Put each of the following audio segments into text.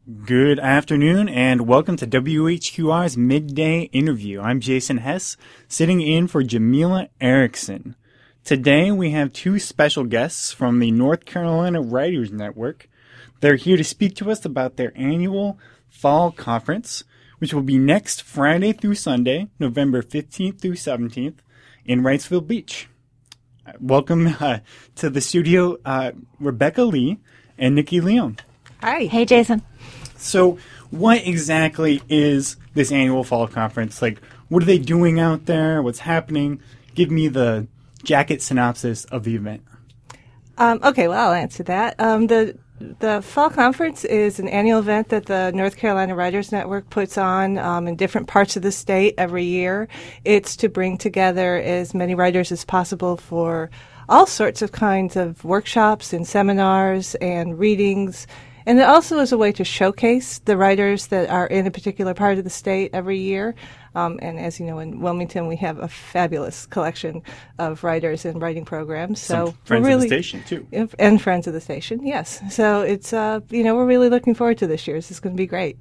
Good afternoon and welcome to WHQR's Midday Interview. I'm Jason Hess, sitting in for Jamila Erickson. Today we have two special guests from the North Carolina Writers Network. They're here to speak to us about their annual fall conference, which will be next Friday through Sunday, November 15th through 17th in Wrightsville Beach. Welcome to the studio, Rebecca Lee and Nikki Leon. Hi. Hey, Jason. So what exactly is this annual fall conference? Like, what are they doing out there? What's happening? Give me the jacket synopsis of the event. Okay, well, I'll answer that. The fall conference is an annual event that the North Carolina Writers Network puts on in different parts of the state every year. It's to bring together as many writers as possible for all sorts of kinds of workshops and seminars and readings. And it also is a way to showcase the writers that are in a particular part of the state every year. And as you know, in Wilmington, we have a fabulous collection of writers and writing programs. So Some friends of the station, too. And friends of the station, yes. So it's, we're really looking forward to this year's. It's going to be great.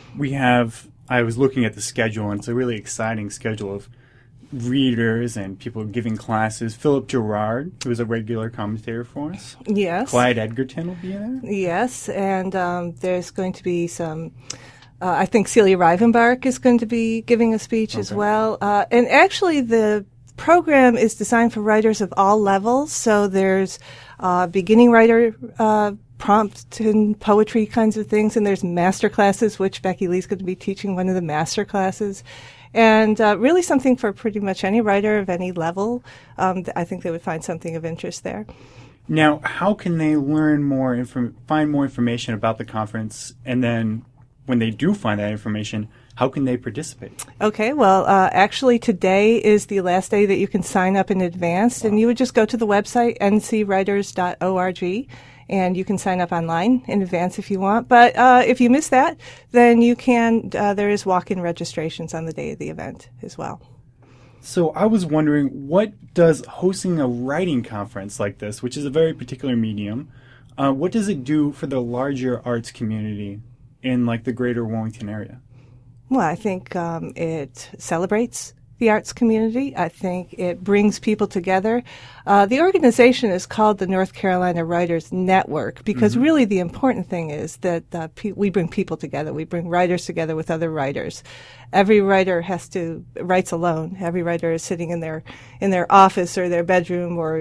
I was looking at the schedule, and it's a really exciting schedule of readers and people giving classes. Philip Gerard, who is a regular commentator for us. Yes. Clyde Edgerton will be there. Yes, and there's going to be some, I think Celia Rivenbark is going to be giving a speech as well. And actually the program is designed for writers of all levels. So there's beginning writer prompt and poetry kinds of things, and there's master classes, which Becky Lee's going to be teaching one of the master classes. And really something for pretty much any writer of any level. I think they would find something of interest there. Now, how can they learn more, find more information about the conference? And then when they do find that information, how can they participate? Okay, well, actually today is the last day that you can sign up in advance. Wow. And you would just go to the website, ncwriters.org. And you can sign up online in advance if you want. But if you miss that, then you can, there is walk-in registrations on the day of the event as well. So I was wondering, what does hosting a writing conference like this, which is a very particular medium, what does it do for the larger arts community in like the greater Wilmington area? Well, I think it celebrates the arts community. I think it brings people together. The organization is called the North Carolina Writers Network because really the important thing is that we bring people together. We bring writers together with other writers. Every writer writes alone. Every writer is sitting in their office or their bedroom or,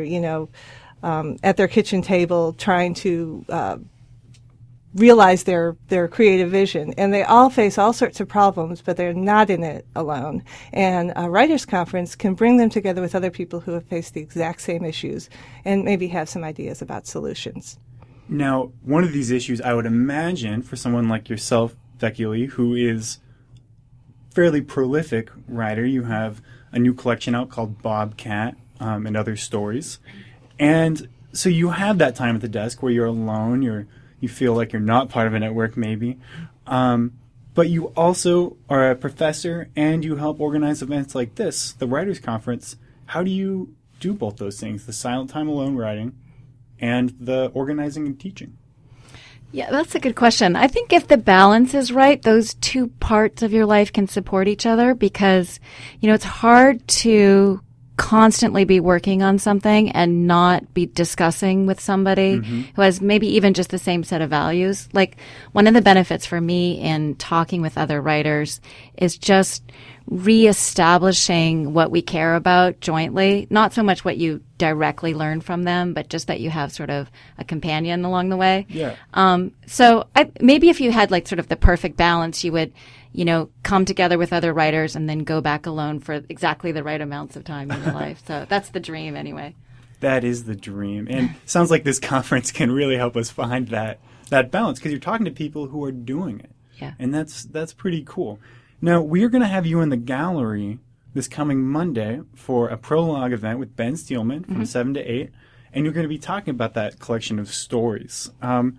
at their kitchen table trying to realize their creative vision. And they all face all sorts of problems, but they're not in it alone. And a writers' conference can bring them together with other people who have faced the exact same issues and maybe have some ideas about solutions. Now, one of these issues I would imagine for someone like yourself, Becky Lee, who is fairly prolific writer, you have a new collection out called Bobcat and Other Stories. And so you have that time at the desk where you're alone, you feel like you're not part of a network maybe. But you also are a professor and you help organize events like this, the Writers' Conference. How do you do both those things, the silent time alone writing and the organizing and teaching? Yeah, that's a good question. I think if the balance is right, those two parts of your life can support each other because, it's hard to constantly be working on something and not be discussing with somebody who has maybe even just the same set of values. Like one of the benefits for me in talking with other writers is just reestablishing what we care about jointly, not so much what you directly learn from them, but just that you have sort of a companion along the way. Yeah. So maybe if you had like sort of the perfect balance, you would come together with other writers and then go back alone for exactly the right amounts of time in your life. So that's the dream anyway. That is the dream. And it sounds like this conference can really help us find that balance because you're talking to people who are doing it. Yeah. And that's pretty cool. Now, we are going to have you in the gallery this coming Monday for a prologue event with Ben Steelman from 7 to 8. And you're going to be talking about that collection of stories.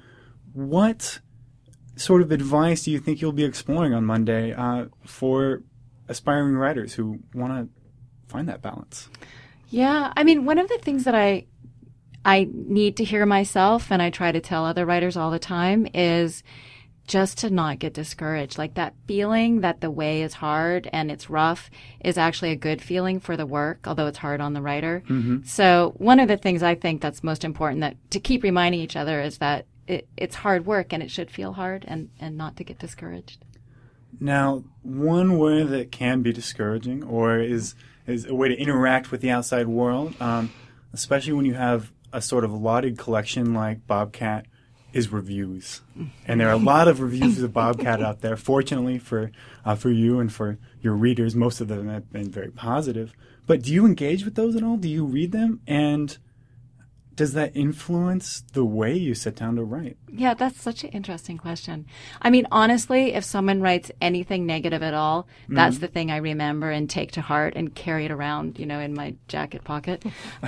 What sort of advice do you think you'll be exploring on Monday for aspiring writers who want to find that balance? Yeah, I mean, one of the things that I need to hear myself, and I try to tell other writers all the time, is just to not get discouraged. Like that feeling that the way is hard and it's rough is actually a good feeling for the work, although it's hard on the writer. So one of the things I think that's most important that to keep reminding each other is that it's hard work and it should feel hard and not to get discouraged. Now, one way that can be discouraging or is a way to interact with the outside world, especially when you have a sort of lauded collection like Bobcat, is reviews. And there are a lot of reviews of Bobcat out there. Fortunately for you and for your readers, most of them have been very positive. But do you engage with those at all? Do you read them? And does that influence the way you sit down to write? Yeah, that's such an interesting question. I mean, honestly, if someone writes anything negative at all, that's the thing I remember and take to heart and carry it around, in my jacket pocket.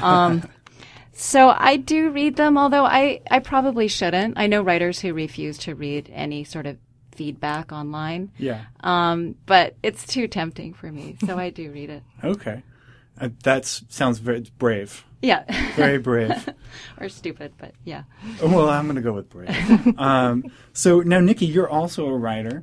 So I do read them, although I probably shouldn't. I know writers who refuse to read any sort of feedback online. Yeah. But it's too tempting for me, so I do read it. Okay. That sounds very brave. Yeah. Very brave. Or stupid, but yeah. Well, I'm going to go with brave. So now, Nikki, you're also a writer.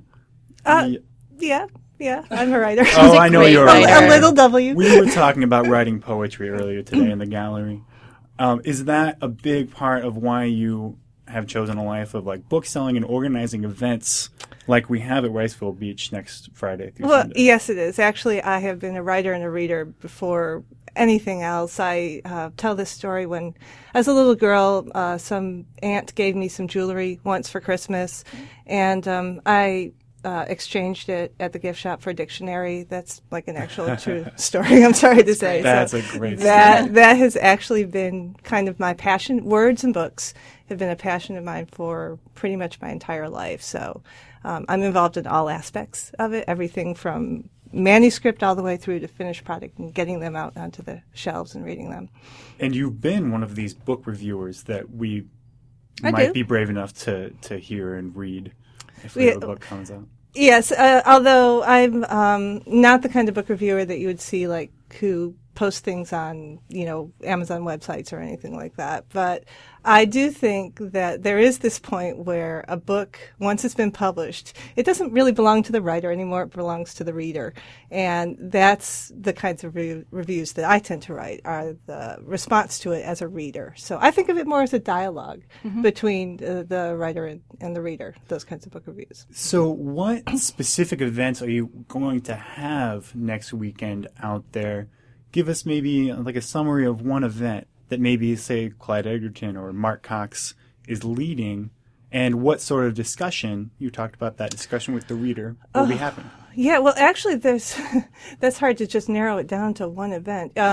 Yeah, I'm a writer. Oh, I know you're a writer. A little W. We were talking about writing poetry earlier today in the gallery. Is that a big part of why you have chosen a life of like book selling and organizing events like we have at Ricefield Beach next Friday through Sunday? Yes, it is. Actually, I have been a writer and a reader before anything else. I tell this story when, as a little girl, some aunt gave me some jewelry once for Christmas, and I exchanged it at the gift shop for a dictionary. That's like an actual true story, I'm sorry to say. That's a great story. That has actually been kind of my passion. Words and books have been a passion of mine for pretty much my entire life. So I'm involved in all aspects of it, everything from manuscript all the way through to finished product and getting them out onto the shelves and reading them. And you've been one of these book reviewers that we I might do. be brave enough to hear and read if the book comes out. Yes, although I'm not the kind of book reviewer that you would see like who post things on, Amazon websites or anything like that. But I do think that there is this point where a book, once it's been published, it doesn't really belong to the writer anymore. It belongs to the reader. And that's the kinds of reviews that I tend to write, are the response to it as a reader. So I think of it more as a dialogue between the writer and the reader, those kinds of book reviews. So what specific events are you going to have next weekend out there? Give us maybe like a summary of one event that maybe, say, Clyde Egerton or Mark Cox is leading, and what sort of discussion, you talked about that discussion with the reader, will be happening. Yeah, well, actually, that's hard to just narrow it down to one event. Give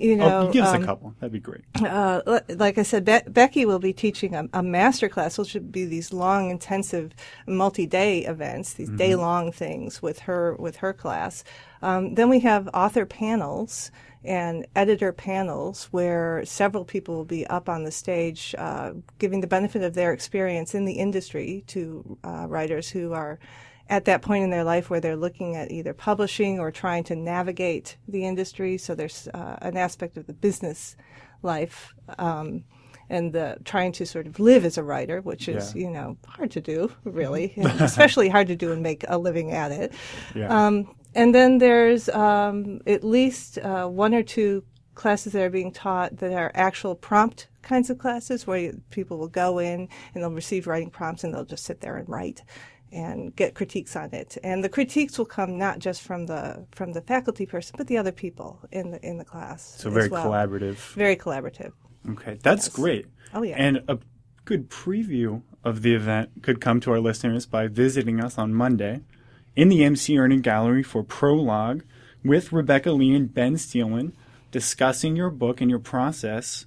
us a couple. That'd be great. Like I said, Becky will be teaching a master class, which should be these long, intensive, multi-day events, these day-long things with her class. Then we have author panels and editor panels where several people will be up on the stage giving the benefit of their experience in the industry to writers who are at that point in their life where they're looking at either publishing or trying to navigate the industry. So there's an aspect of the business life and the trying to sort of live as a writer, which is, hard to do, really, especially hard to do and make a living at it. Yeah. And then there's at least one or two classes that are being taught that are actual prompt kinds of classes where people will go in and they'll receive writing prompts and they'll just sit there and write and get critiques on it. And the critiques will come not just from the faculty person, but the other people in the class. So very as well. collaborative. Very collaborative. Okay, that's great. Oh, yeah. And a good preview of the event could come to our listeners by visiting us on Monday in the MC Ernie Gallery for Prologue with Rebecca Lee and Ben Steelan discussing your book and your process,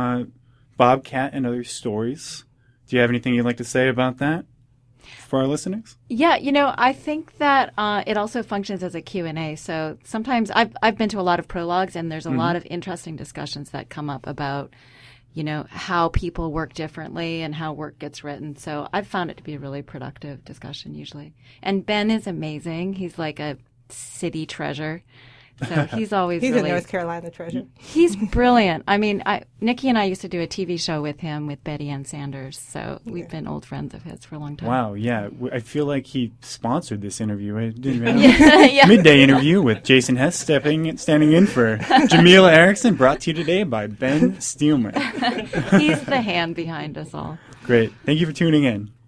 Bobcat and Other Stories. Do you have anything you'd like to say about that for our listeners? Yeah, I think that it also functions as a Q&A. So sometimes I've been to a lot of prologues, and there's a lot of interesting discussions that come up about, how people work differently and how work gets written. So I've found it to be a really productive discussion usually. And Ben is amazing. He's like a city treasure. So he's always He's really a North Carolina treasure. He's brilliant. I mean, Nikki and I used to do a TV show with him with Betty Ann Sanders, so we've been old friends of his for a long time. Wow, yeah. I feel like he sponsored this interview. I didn't know. Yeah. Midday interview with Jason Hess standing in for Jamila Erickson, brought to you today by Ben Steelman. He's the hand behind us all. Great. Thank you for tuning in.